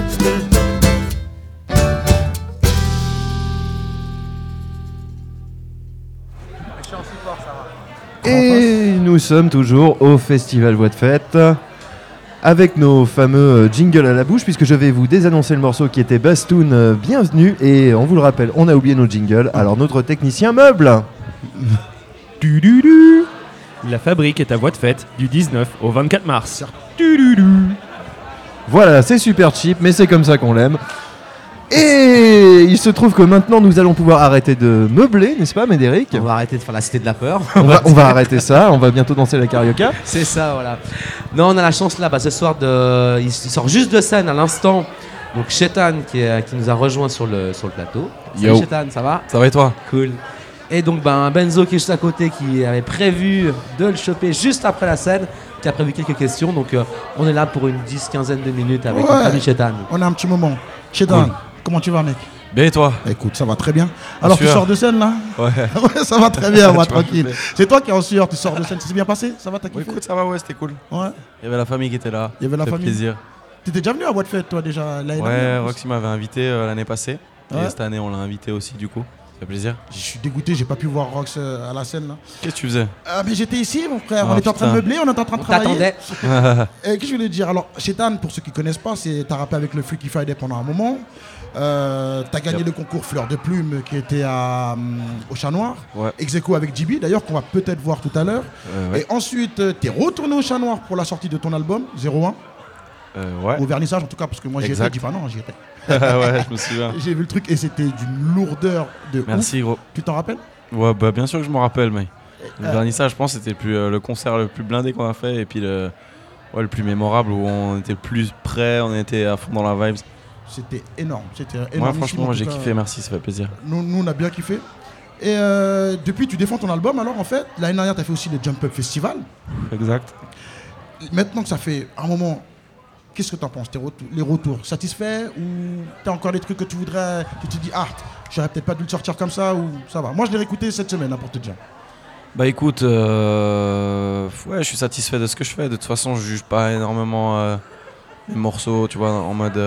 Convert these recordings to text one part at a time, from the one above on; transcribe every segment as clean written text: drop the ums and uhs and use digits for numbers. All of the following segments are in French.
Et nous sommes toujours au Festival Voix de Fête avec nos fameux jingles à la bouche, puisque je vais vous désannoncer le morceau qui était Bastoun, bienvenue, et on vous le rappelle, on a oublié nos jingles, alors notre technicien meuble La fabrique est à Voix de Fête du 19 au 24 mars. Voilà, c'est super cheap, mais c'est comme ça qu'on l'aime. Et il se trouve que maintenant nous allons pouvoir arrêter de meubler, n'est-ce pas Médéric ? On va arrêter de faire la cité de la peur. On va arrêter ça, on va bientôt danser la carioca. C'est ça, voilà. Non, on a la chance là, ce soir, il sort juste de scène à l'instant. Donc Chétan qui nous a rejoint sur le plateau. Salut Chétan, ça va ? Ça va et toi ? Cool. Et donc Benzo qui est juste à côté, qui avait prévu de le choper juste après la scène, qui a prévu quelques questions. Donc on est là pour une 10-15 de minutes avec notre ami Chétan. On a un petit moment. Chétan, comment tu vas mec ? Bien et toi ? Écoute, ça va très bien. Alors tu sors de scène là ? Ouais. Ouais, ça va très bien, moi tranquille. C'est toi qui es en sueur, tu sors de scène, c'est bien passé ? Ça va, t'as kiffé ? Écoute, ça va, ouais, c'était cool. Ouais. Il y avait la famille qui était là. Il y avait la famille. Plaisir. T'étais déjà venu à Voix de Fête toi déjà l'année Ouais, dernière ? Roxy m'avait invité l'année passée. Ouais. Et cette année, on l'a invité aussi, du coup. Ça fait plaisir. Je suis dégoûté, j'ai pas pu voir Rox à la scène là. Qu'est-ce que tu faisais ? Mais j'étais ici mon frère, Ah, on était en train de meubler, on était en train de travailler. T'attendais. Qu'est-ce que je voulais dire ? Alors, Chétan, pour ceux qui connaissent pas, t'as rappé avec le Freaky Friday pendant un moment. T'as gagné le concours Fleur de Plume qui était au Chat Noir. Ouais. Ex-aequo avec JB, d'ailleurs, qu'on va peut-être voir tout à l'heure. Ouais. Et ensuite, t'es retourné au Chat Noir pour la sortie de ton album, 01. Ouais. Au vernissage, en tout cas, parce que moi j'y étais, Exact. dis pas non, j'y étais. Ouais, je me souviens. J'ai vu le truc et c'était d'une lourdeur de Merci, ouf. gros. Tu t'en rappelles ? Ouais, bah bien sûr que je m'en rappelle, mec. Le vernissage, je pense, c'était le concert le plus blindé qu'on a fait et puis le plus mémorable où on était plus près, on était à fond dans la vibe. C'était énorme, c'était énorme. Moi, franchement, moi, j'ai kiffé, merci, ça fait plaisir. Nous, on a bien kiffé. Et depuis, tu défends ton album, alors en fait, l'année dernière, tu as fait aussi le Jump Up Festival. Exact. Maintenant que ça fait un moment, qu'est-ce que tu en penses, les retours satisfaits ou tu as encore des trucs que tu voudrais, tu te dis, j'aurais peut-être pas dû le sortir comme ça ou ça va. Moi, je l'ai réécouté cette semaine, pour te dire. Bah écoute, ouais, je suis satisfait de ce que je fais. De toute façon, je juge pas énormément les morceaux, tu vois, en mode.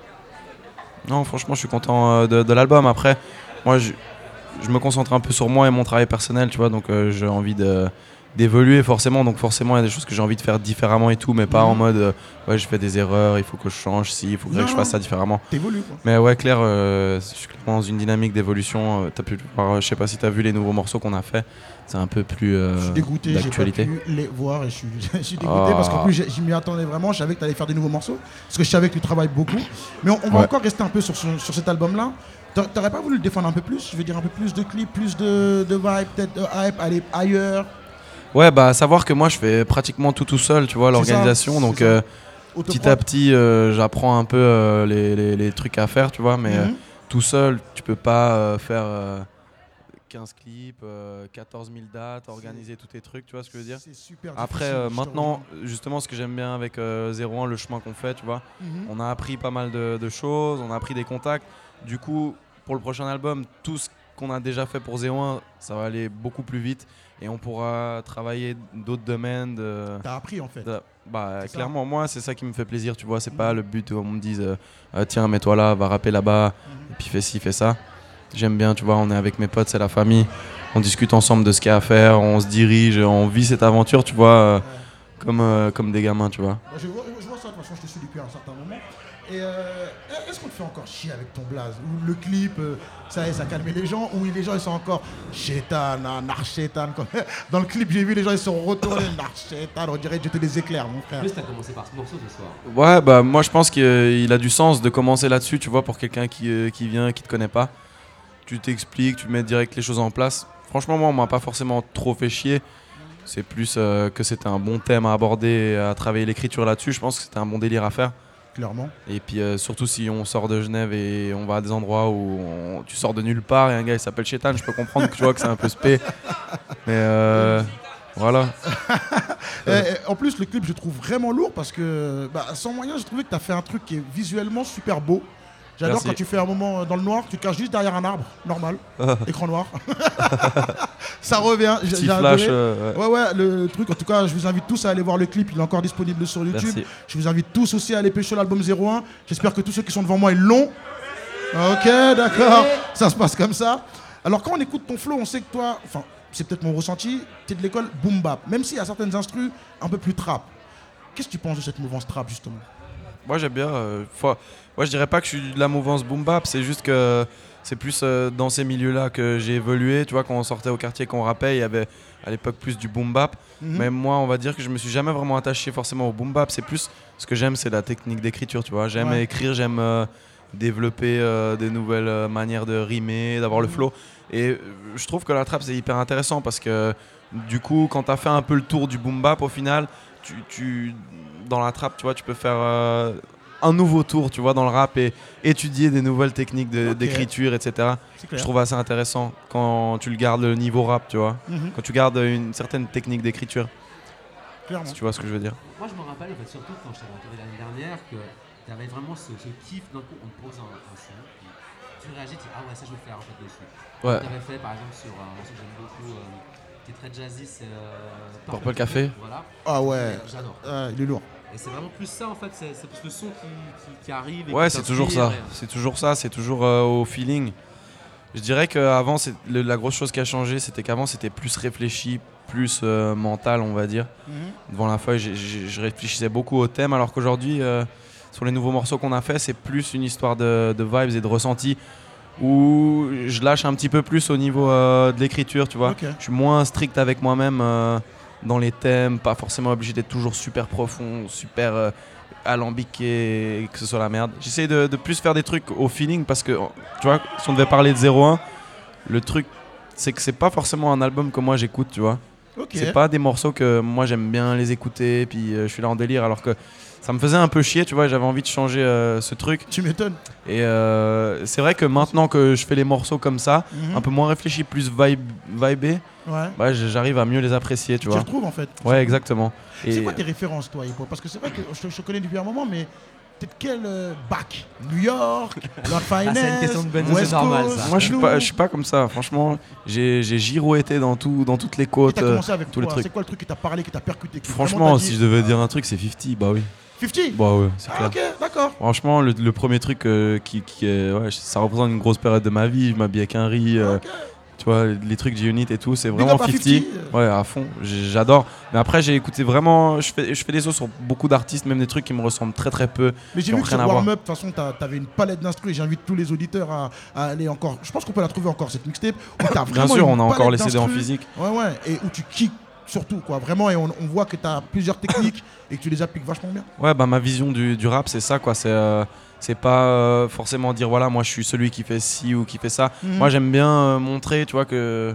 Non, franchement, je suis content de l'album. Après, moi, je me concentre un peu sur moi et mon travail personnel, tu vois, donc j'ai envie d'évoluer forcément. Donc forcément, il y a des choses que j'ai envie de faire différemment et tout, mais pas en mode, ouais, je fais des erreurs, il faut que je change, il faut que je fasse ça différemment. T'évolues, quoi. Mais ouais, clair, je suis clairement dans une dynamique d'évolution. T'as pu voir, je sais pas si t'as vu les nouveaux morceaux qu'on a fait. C'est un peu plus je suis dégoûté, d'actualité. j'ai pas pu les voir et je suis dégoûté parce qu'en plus je m'y attendais vraiment, je savais que tu allais faire des nouveaux morceaux parce que je savais que tu travailles beaucoup. Mais on va encore rester un peu sur cet album-là. T'aurais pas voulu le défendre un peu plus ? Je veux dire un peu plus de clips, plus de vibe, peut-être de hype, aller ailleurs. Ouais, bah savoir que moi je fais pratiquement tout seul, tu vois, l'organisation. Donc petit à petit, j'apprends un peu les trucs à faire, tu vois, mais tout seul, tu peux pas faire 15 clips, 14 000 dates, organiser tous tes trucs, tu vois ce que je veux dire. C'est super Après, difficile, maintenant, justement, ce que j'aime bien avec 01, le chemin qu'on fait, tu vois, on a appris pas mal de choses, on a appris des contacts. Du coup, pour le prochain album, tout ce qu'on a déjà fait pour 01, ça va aller beaucoup plus vite et on pourra travailler d'autres domaines. T'as appris en fait. Bah clairement, moi, c'est ça qui me fait plaisir, tu vois. C'est pas le but où on me dise tiens, mets-toi là, va rapper là-bas, et puis fais ci, fais ça. J'aime bien, tu vois, on est avec mes potes, c'est la famille, on discute ensemble de ce qu'il y a à faire, on se dirige, on vit cette aventure, tu vois, comme des gamins, tu vois. Bah, je vois ça, de toute façon, je te suis depuis un certain moment. Et est-ce qu'on te fait encore chier avec ton blaze ? Ou le clip, ça a calmé les gens, ou les gens ils sont encore Chétan, Narchétan. Dans le clip, j'ai vu les gens ils sont retournés, Narchétan, on dirait jeter des éclairs, mon frère. En plus, t'as commencé par ce morceau ce soir. Ouais, bah moi je pense qu'il a du sens de commencer là-dessus, tu vois, pour quelqu'un qui vient, qui te connaît pas. Tu t'expliques, tu mets direct les choses en place. Franchement, moi, on m'a pas forcément trop fait chier. C'est plus que c'était un bon thème à aborder, à travailler l'écriture là-dessus. Je pense que c'était un bon délire à faire. Clairement. Et puis surtout si on sort de Genève et on va à des endroits où tu sors de nulle part et un gars il s'appelle Chétan, je peux comprendre que tu vois que c'est un peu spé. Mais voilà. En plus, le clip, je trouve vraiment lourd parce que sans moyen, j'ai trouvé que tu as fait un truc qui est visuellement super beau, J'adore Merci. quand tu fais un moment dans le noir, tu te caches juste derrière un arbre, normal, écran noir. Ça revient. Petit J'ai flash. adoré. Ouais, le truc. En tout cas, je vous invite tous à aller voir le clip. Il est encore disponible sur YouTube. Merci. Je vous invite tous aussi à aller pêcher l'album 01. J'espère que tous ceux qui sont devant moi, ils l'ont. Ok, d'accord. Ça se passe comme ça. Alors, quand on écoute ton flow, on sait que toi, enfin, c'est peut-être mon ressenti, tu es de l'école boom bap. Même s'il y a certaines instrus un peu plus trap. Qu'est-ce que tu penses de cette mouvance trap, justement? Moi j'aime bien. Moi je dirais pas que je suis de la mouvance boom bap, c'est juste que c'est plus dans ces milieux-là que j'ai évolué. Tu vois, quand on sortait au quartier, qu'on rappait, il y avait à l'époque plus du boom bap. Mais moi, on va dire que je me suis jamais vraiment attaché forcément au boom bap. C'est plus ce que j'aime, c'est la technique d'écriture. Tu vois, j'aime écrire, j'aime développer des nouvelles manières de rimer, d'avoir le flow. Et je trouve que la trap c'est hyper intéressant parce que du coup, quand tu as fait un peu le tour du boom bap, au final, dans la trap, tu vois, tu peux faire un nouveau tour, tu vois, dans le rap et étudier des nouvelles techniques d'écriture, etc. Je trouve assez intéressant quand tu le gardes le niveau rap, tu vois, quand tu gardes une certaine technique d'écriture. Clairement. Si tu vois ce que je veux dire. Moi, je me rappelle, en fait, surtout quand je t'avais interviewé l'année dernière, que tu avais vraiment ce kiff. D'un coup, on te pose un son, puis tu réagis, tu dis ah ouais, ça je vais faire en fait dessus. Ouais. Tu avais fait par exemple sur un morceau que j'aime beaucoup, qui est très jazzy, c'est Purple Café. Voilà. Ah ouais. J'adore. Il est lourd. Et c'est vraiment plus ça en fait, c'est plus le son qui arrive. Et Ouais, qui c'est toujours ça. C'est toujours ça, c'est toujours au feeling. Je dirais qu'avant, la grosse chose qui a changé, c'était qu'avant, c'était plus réfléchi, plus mental, on va dire. Devant la feuille, je réfléchissais beaucoup au thème, alors qu'aujourd'hui, sur les nouveaux morceaux qu'on a fait, c'est plus une histoire de vibes et de ressenti, où je lâche un petit peu plus au niveau de l'écriture, tu vois. Je suis moins strict avec moi-même dans les thèmes, pas forcément obligé d'être toujours super profond, super alambiqué, que ce soit la merde. J'essaie de plus faire des trucs au feeling parce que, tu vois, si on devait parler de 01, le truc, c'est que c'est pas forcément un album que moi j'écoute, tu vois. C'est pas des morceaux que moi j'aime bien les écouter, puis je suis là en délire, alors que ça me faisait un peu chier, tu vois, j'avais envie de changer ce truc. Tu m'étonnes. Et c'est vrai que maintenant que je fais les morceaux comme ça, un peu moins réfléchi, plus vibé, bah, j'arrive à mieux les apprécier, tu vois. Tu retrouves en fait. Ouais, exactement. C'est quoi tes références, toi, hip-hop? Parce que c'est vrai que je connais depuis un moment, mais t'es de quel bac? New York, Lord Finance, c'est une question de Benzo, West c'est normal, Coast, ça. Moi, je suis pas comme ça. Franchement, j'ai girouetté dans toutes les Et côtes, t'as commencé avec tous les quoi? trucs. C'est quoi le truc qui t'a parlé, qui t'a percuté? Qui Franchement, vraiment t'a si dit, je devais dire un truc, c'est 50, bah oui. 50? Bah ouais, c'est clair. Ok, d'accord. Franchement, le premier truc qui est, ouais, ça représente une grosse période de ma vie. Je m'habille avec un riz, tu vois, les trucs G-Unit et tout, c'est Big vraiment up à 50. 50. Ouais, à fond, j'adore. Mais après, j'ai écouté vraiment, je fais des sauts sur beaucoup d'artistes, même des trucs qui me ressemblent très très peu. Mais j'ai qui vu ont que rien sur à voir. Warm Up, de toute façon, t'avais une palette d'instrus et j'invite tous les auditeurs à aller encore. Je pense qu'on peut la trouver encore, cette mixtape. Où t'as Bien vraiment sûr, une on a encore palette les CD en d'instrus. physique. Ouais, et où tu kicks surtout, quoi. Vraiment, et on voit que t'as plusieurs techniques et que tu les appliques vachement bien. Ouais, bah ma vision du rap, c'est ça, quoi. C'est pas forcément dire, voilà, moi je suis celui qui fait ci ou qui fait ça. Moi, j'aime bien montrer, tu vois, que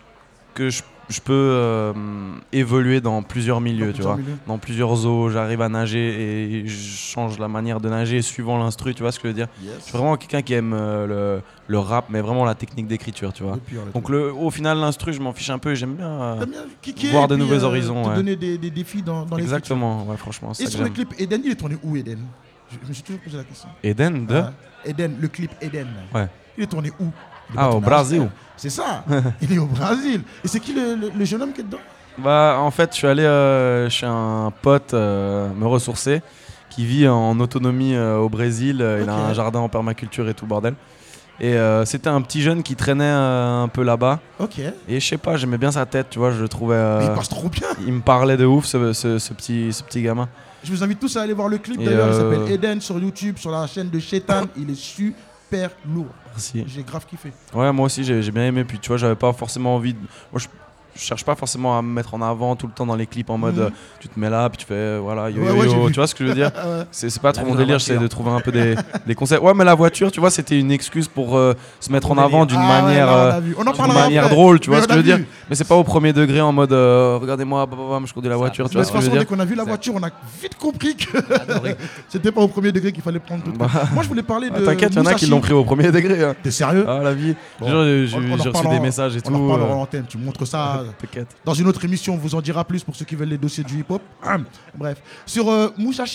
je peux évoluer dans plusieurs milieux, tu vois. Dans plusieurs eaux, j'arrive à nager et je change la manière de nager suivant l'instru, tu vois ce que je veux dire. Yes. Je suis vraiment quelqu'un qui aime le rap, mais vraiment la technique d'écriture, tu vois. Donc au final, l'instru, je m'en fiche un peu et j'aime bien T'aimes bien kicker voir et de puis, nouveaux horizons. te ouais. donner des défis dans les Exactement, ouais, franchement. features. Et Ça sur que le j'aime. clip Eden, il est tourné où, Eden? Je me suis toujours posé la question. Eden de Eden, le clip Eden. Ouais. Il est tourné où? Il est Ah, pas au tourné à Brésil. Amsterdam. C'est ça. Il est au Brésil. Et c'est qui le jeune homme qui est dedans? Bah, en fait, je suis allé chez un pote me ressourcer qui vit en autonomie au Brésil. Il a Ok. un jardin en permaculture et tout le bordel. Et c'était un petit jeune qui traînait un peu là-bas. Ok. Et je sais pas, j'aimais bien sa tête, tu vois, je le trouvais. Mais il passe trop bien. Il me parlait de ouf, ce petit gamin. Je vous invite tous à aller voir le clip. Et D'ailleurs, il s'appelle Eden sur YouTube, sur la chaîne de Shetan. Il est super lourd. Merci. J'ai grave kiffé. Ouais, moi aussi j'ai bien aimé. Puis tu vois, j'avais pas forcément envie de. Moi, je cherche pas forcément à me mettre en avant tout le temps dans les clips en mode tu te mets là, puis tu fais voilà, yo, Ouais, yo, ouais, yo, j'ai vu. tu vois ce que je veux dire? Ouais. C'est pas trop La mon mise en délire, j'essaie voiture. de trouver un peu des concepts. Ouais, mais la voiture, tu vois, c'était une excuse pour se mettre en Mon avant délire. d'une Ah ouais, manière. là, on a vu. On en d'une parlera manière après. drôle, tu Mais vois ce on que a je veux dire? vu. Mais c'est pas au premier degré en mode regardez-moi, moi je conduis la voiture, tu Mais vois de ce toute que je façon, veux dès dire? qu'on a vu la voiture, on a vite compris que c'était pas au premier degré qu'il fallait prendre tout. Moi, je voulais parler de. T'inquiète, il y en a qui Musashi. l'ont pris au premier degré. Hein. T'es sérieux? Ah, la vie. Bon. Genre, j'ai On en reçu reparlera des en- messages et On tout. en reparlera en antenne. Tu montres ça T'inquiète. dans une autre émission. On vous en dira plus pour ceux qui veulent les dossiers du hip-hop. Bref. Sur Musashi,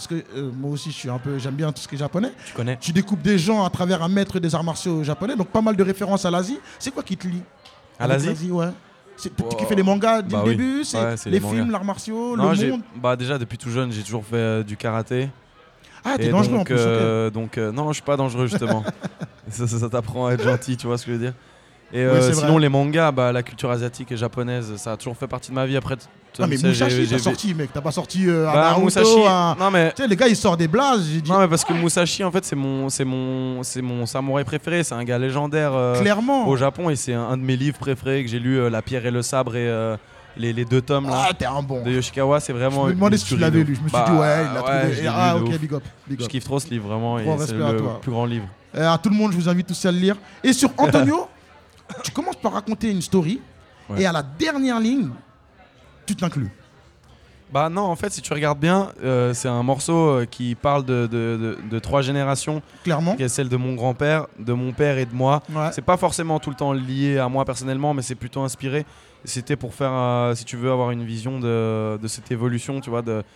parce que moi aussi j'aime bien tout ce qui est japonais. Tu connais? Tu découpes des gens à travers un maître des arts martiaux japonais, donc pas mal de références à l'Asie. C'est quoi qui te lie À avec l'Asie? Ouais. C'est toi qui fais les mangas dès Bah le oui. début, c'est Ouais, c'est les les films, mangas. l'art martiaux, Non, le monde. bah déjà depuis tout jeune, j'ai toujours fait du karaté. Ah, t'es Et dangereux donc, en plus. Ok. donc non, je suis pas dangereux justement. ça t'apprend à être gentil, tu vois ce que je veux dire. Et Oui, c'est sinon vrai. les mangas, bah, la culture asiatique et japonaise, ça a toujours fait partie de ma vie. Après, Ah, mais tu sais, Musashi, j'ai- t'as sorti, mec. T'as pas sorti un Bah, Naruto, Musashi, un... non mais Tu sais, les gars, ils sortent des blazes. J'ai dit non mais parce que Musashi en fait c'est mon samouraï préféré, c'est un gars légendaire clairement. au Japon et c'est un de mes livres préférés que j'ai lu, La Pierre et le sabre et les 2 tomes là, Ah, t'es un bon. de Yoshikawa, c'est Je vraiment. me demandais une si tu tuerie l'avais de lu. ouf. Je me suis Bah, dit, ouais, il l'a ouais, trouvé. je l'ai Ah, lu de ok, ouf. big up. Big Je up. kiffe trop ce livre vraiment et Grand c'est respect à le toi. plus grand livre. À tout le monde, je vous invite tous à le lire. Et sur Antonio, tu commences par raconter une story Ouais. et à la dernière ligne, tu t'inclus. Bah non, en fait, si tu regardes bien, c'est un morceau qui parle de 3 générations, Clairement. qui est celle de mon grand-père, de mon père et de moi. Ouais. C'est pas forcément tout le temps lié à moi personnellement, mais c'est plutôt inspiré. C'était pour faire, si tu veux, avoir une vision de cette évolution, tu vois, de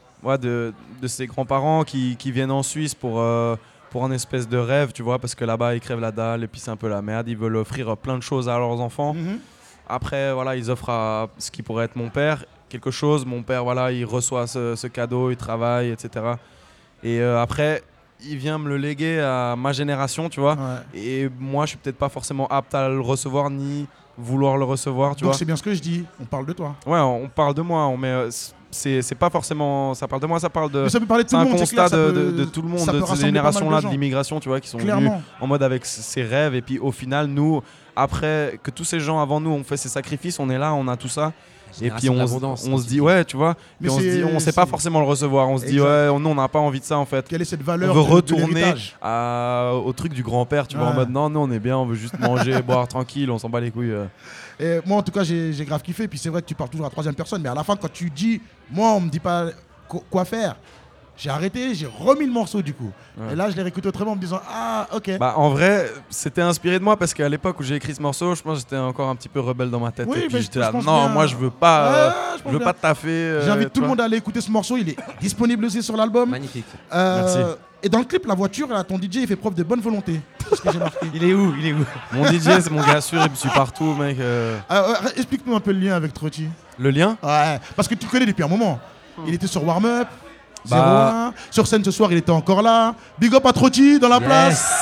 ces grands-parents qui viennent en Suisse pour un espèce de rêve, tu vois, parce que là-bas, ils crèvent la dalle et puis c'est un peu la merde. Ils veulent offrir plein de choses à leurs enfants. Mhm. Après, voilà, ils offrent à ce qui pourrait être mon père quelque chose. Mon père, voilà, il reçoit ce cadeau, il travaille, etc. Et après, il vient me le léguer à ma génération, tu vois. Ouais. Et moi, je suis peut-être pas forcément apte à le recevoir ni vouloir le recevoir, tu Donc vois. c'est bien ce que je dis. On parle de toi. Ouais, on parle de moi, c'est pas forcément. Ça parle de moi, ça parle de. Mais ça peut parler de tout C'est le un monde. constat clair, ça de peut- tout le monde, ça de peut ces rassembler pas mal générations-là gens. de l'immigration, tu vois, qui sont venus Clairement. en mode avec ses rêves. Et puis au final, nous, après que tous ces gens avant nous ont fait ces sacrifices, on est là, on a tout ça. Et puis Génération on d'abondance, se dit, ouais, tu vois, Mais puis on se dit, on sait pas forcément le recevoir. On se dit, Exact. ouais, nous, on n'a pas envie de ça en fait. Quelle est cette On valeur veut de retourner l'héritage. au truc du grand-père, tu vois, en Ouais. mode non, nous on est bien, on veut juste manger, boire tranquille, on s'en bat les couilles. Et moi, en tout cas, j'ai grave kiffé. Puis c'est vrai que tu parles toujours à la troisième personne. Mais à la fin, quand tu dis, moi, on me dit pas quoi faire, j'ai arrêté, j'ai remis le morceau du coup. Ouais. Et là, je l'ai réécouté autrement en me disant, ah, ok. Bah en vrai, c'était inspiré de moi parce qu'à l'époque où j'ai écrit ce morceau, je pense que j'étais encore un petit peu rebelle dans ma tête. Oui, et puis mais j'étais je là, pense non, bien. moi je veux pas, Ouais, je je pense veux bien. pas taffer. J'invite tout tu le vois. monde à aller écouter ce morceau. Il est disponible aussi sur l'album. Magnifique. Merci. Et dans le clip, la voiture, là, ton DJ, il fait preuve de bonne volonté. C'est ce que j'ai marqué. Il est où? Il est où? Mon DJ, c'est mon gars sûr, il me suit partout, mec. Explique-nous un peu le lien avec Trotti. Le lien Ouais, parce que tu le connais depuis un moment. Il était sur Warm Up, Bah. 01. Sur scène ce soir, il était encore là. Big up à Trotti dans la place.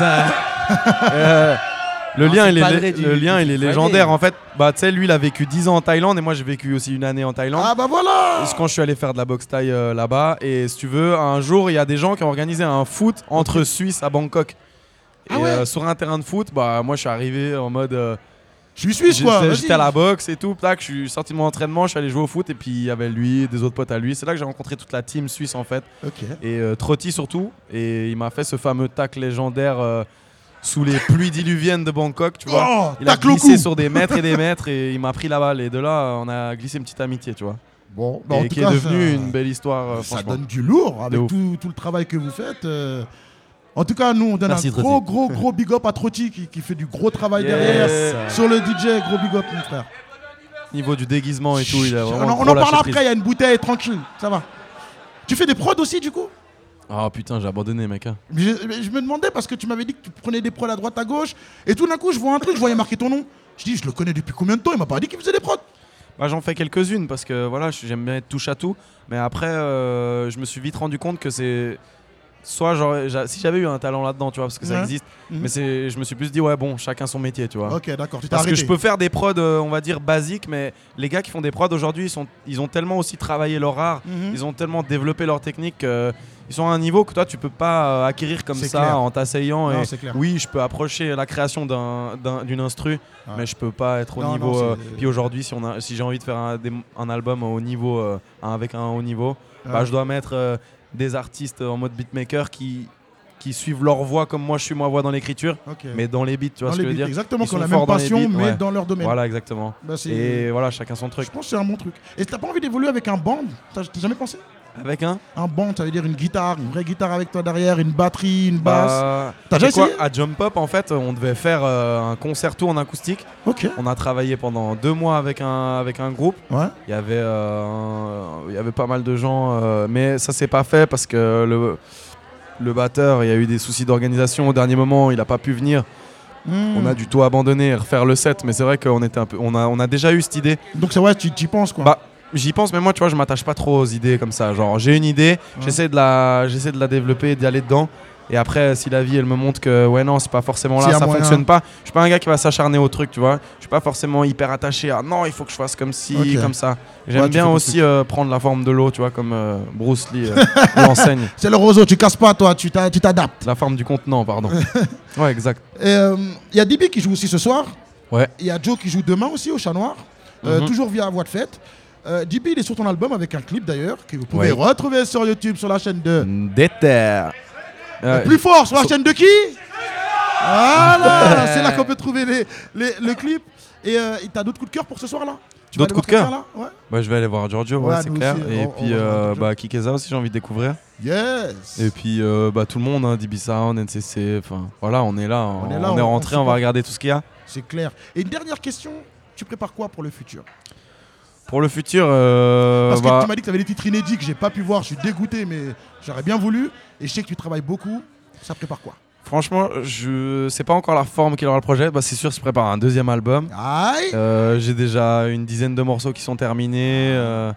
Yes. Le Non, lien, c'est il le est, padré le du lien, il est Friday. légendaire. En fait, bah, tu sais, lui, il a vécu 10 ans en Thaïlande et moi, j'ai vécu aussi une année en Thaïlande. Ah bah voilà. Quand je suis allé faire de la boxe thaï là-bas, et si tu veux, un jour, il y a des gens qui ont organisé un foot entre Suisse à Bangkok. Et Ah ouais. sur un terrain de foot, bah, moi, je suis arrivé en mode. Je suis suisse, quoi. vas-y. J'étais à la boxe et tout. Tac, je suis sorti de mon entraînement, je suis allé jouer au foot et puis il y avait lui, des autres potes à lui. C'est là que j'ai rencontré toute la team suisse en fait. Ok. Et Trotti surtout. Et il m'a fait ce fameux tacle légendaire sous les pluies diluviennes de Bangkok, tu vois. Oh, Il a tacle au glissé cou. sur des mètres et il m'a pris la balle. Et de là, on a glissé une petite amitié, tu vois. Bon, bah, en Et tout qui cas, est devenue ça- une belle histoire, Ça franchement. donne du lourd avec ouf. tout le travail que vous faites. En tout cas, nous, on donne Merci, un gros big up à Trotti qui fait du gros travail Yes. derrière. Sur le DJ, gros big up, mon frère. Niveau du déguisement et tout, il a vraiment on trop en lâché parle prise. après, il y a une bouteille, tranquille, ça va. Tu fais des prods aussi, du coup? Ah putain, j'ai abandonné, mec. Hein. Je me demandais parce que tu m'avais dit que tu prenais des prods à droite à gauche. Et tout d'un coup, je vois un truc, je voyais marquer ton nom. Je dis, je le connais depuis combien de temps? Il m'a pas dit qu'il faisait des prods. Bah, j'en fais quelques-unes parce que voilà, j'aime bien être touche à tout. Mais après, je me suis vite rendu compte que c'est. Soit si j'avais eu un talent là-dedans, tu vois, parce que ça Ouais. existe. Mhm. Mais je me suis plus dit, ouais, bon, chacun son métier, tu vois. Ok, d'accord, tu t'es Parce que arrêté. je peux faire des prods, on va dire, basiques, mais les gars qui font des prods aujourd'hui, ils ont tellement aussi travaillé leur art, Mhm. ils ont tellement développé leur technique, ils sont à un niveau que toi, tu peux pas acquérir comme C'est ça clair. en t'asseyant. Non, Et c'est clair. oui, je peux approcher la création d'une instru, mais je peux pas être au Non, niveau. non, c'est- Puis aujourd'hui, si j'ai envie de faire un album au niveau, avec un haut niveau, bah, Ouais. je dois mettre des artistes en mode beatmaker qui suivent leur voix comme moi je suis ma voix dans l'écriture, Ok. mais dans les beats, tu vois Dans ce que les je veux beats, dire. exactement, Ils qui ont sont la même forts dans les passion, beats, mais ouais. dans leur domaine. Voilà, exactement. Bah, c'est- Et voilà, chacun son truc. Je pense que c'est un bon truc. Et t'as pas envie d'évoluer avec un band? T'as jamais pensé? Avec un banc, ça veut dire une guitare, une vraie guitare avec toi derrière, une batterie, une basse. T'as tu sais déjà essayé? À Jump Up, en fait, on devait faire un concerto en acoustique. Ok. On a travaillé pendant 2 mois avec un groupe. Ouais. Il y avait pas mal de gens, mais ça s'est pas fait parce que le batteur, il y a eu des soucis d'organisation au dernier moment, il n'a pas pu venir. On a du tout abandonné et refaire le set, mais c'est vrai qu'on était on a déjà eu cette idée. Donc c'est vrai, tu y penses quoi. Bah, j'y pense, mais moi, tu vois, je m'attache pas trop aux idées comme ça. Genre, j'ai une idée, j'essaie de la développer, d'y aller dedans. Et après, si la vie, elle me montre que, ouais, non, c'est pas forcément là, ça fonctionne pas. Je suis pas un gars qui va s'acharner au truc, tu vois. Je suis pas forcément hyper attaché à, non, il faut que je fasse comme ci, comme ça. J'aime bien aussi prendre la forme de l'eau, tu vois, comme Bruce Lee l'enseigne. C'est le roseau, tu casses pas, toi, tu t'adaptes. La forme du contenant, pardon. Ouais, exact. Il y a DB qui joue aussi ce soir. Ouais. Il y a Joe qui joue demain aussi au Chat Noir. Toujours via Voix de Fête. DB, il est sur ton album avec un clip d'ailleurs que vous pouvez retrouver sur YouTube, sur la chaîne de Déter. Plus fort, sur la chaîne de qui? Voilà, c'est là qu'on peut trouver le clip. Et t'as d'autres coups de cœur pour ce soir-là? D'autres coups de cœur là? Ouais. Bah, je vais aller voir Giorgio, Ouais, c'est nous clair. aussi, Et on puis, va voir Giorgio. Kikeza aussi, j'ai envie de découvrir. Yes. Et puis, tout le monde, hein, DB Sound, NCC, enfin, voilà, on est là. On est rentré, on va regarder tout ce qu'il y a. C'est clair. Et une dernière question, tu prépares quoi pour le futur? Pour le futur, parce que tu m'as dit que tu avais des titres inédits que j'ai pas pu voir, je suis dégoûté, mais j'aurais bien voulu. Et je sais que tu travailles beaucoup. Ça prépare quoi? Franchement, je sais pas encore la forme qu'il aura le projet. Bah, c'est sûr, je prépare un 2e album. Aïe. J'ai déjà une dizaine de morceaux qui sont terminés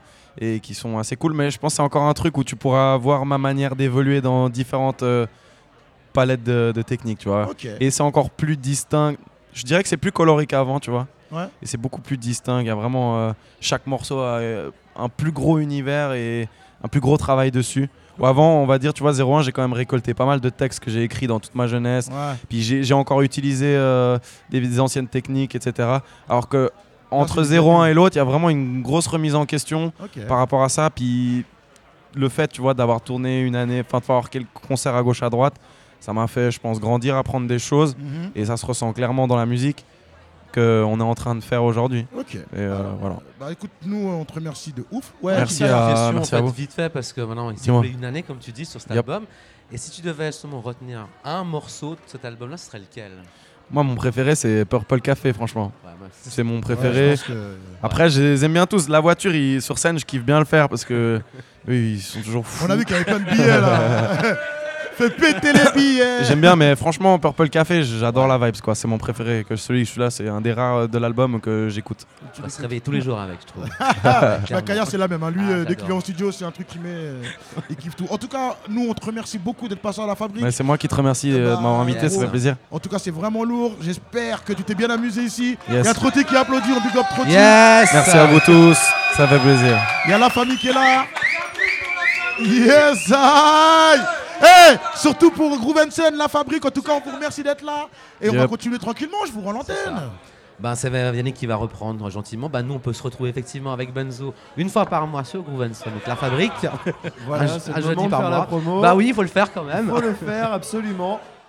et qui sont assez cool. Mais je pense que c'est encore un truc où tu pourras voir ma manière d'évoluer dans différentes palettes de techniques, tu vois. Okay. Et c'est encore plus distinct. Je dirais que c'est plus coloré qu'avant, tu vois. Ouais. Et c'est beaucoup plus distinct. Il y a vraiment chaque morceau a un plus gros univers et un plus gros travail dessus. Ou avant, on va dire, tu vois, 01, j'ai quand même récolté pas mal de textes que j'ai écrits dans toute ma jeunesse. Ouais. Puis j'ai encore utilisé des anciennes techniques, etc. Alors que entre 01 et l'autre, il y a vraiment une grosse remise en question par rapport à ça. Puis le fait, tu vois, d'avoir tourné une année, enfin, de faire quelques concerts à gauche, à droite, ça m'a fait, je pense, grandir, apprendre des choses. Et ça se ressent clairement dans la musique qu'on est en train de faire aujourd'hui. Ok. Et voilà. Bah écoute, nous on te remercie de ouf. Ouais, merci à vous. Vite fait, parce que maintenant il s'est écoulé une année, comme tu dis, sur cet album. Et si tu devais justement retenir un morceau de cet album-là, ce serait lequel? Moi, mon préféré, c'est Purple Café, franchement. Ouais, bah, c'est mon préféré. Ouais, Après, je les aime bien tous. La voiture, sur scène, je kiffe bien le faire parce que eux, ils sont toujours fous. On a vu qu'il y avait plein de billets là. Fais péter les billets. J'aime bien, mais franchement, Purple Café, j'adore la vibes, quoi. C'est mon préféré. Celui-là, c'est un des rares de l'album que j'écoute. Tu vas se réveiller tous les jours avec, je trouve. Kaya, c'est la même. Hein. Lui, dès qu'il vient au studio, c'est un truc qu'il met. Il kiffe tout. En tout cas, nous, on te remercie beaucoup d'être passé à la fabrique. C'est moi qui te remercie de m'avoir invité, ça fait plaisir. En tout cas, c'est vraiment lourd. J'espère que tu t'es bien amusé ici. Il y a Trotti qui applaudit, on big up Trotti. Yes. Merci à vous tous, ça fait plaisir. Il y a la famille qui est là. Yes, aïe. Hey, surtout pour Groovensen, la fabrique, en tout cas, on vous remercie d'être là. Et on va continuer tranquillement, je vous rends l'antenne. Ben, c'est Yannick qui va reprendre gentiment. Ben, nous, on peut se retrouver effectivement avec Benzo une fois par mois sur Groovensen, donc la fabrique. Voilà, c'est le jeudi moment de par faire mois. la promo. Bah oui, il faut le faire quand même. Il faut le faire, absolument.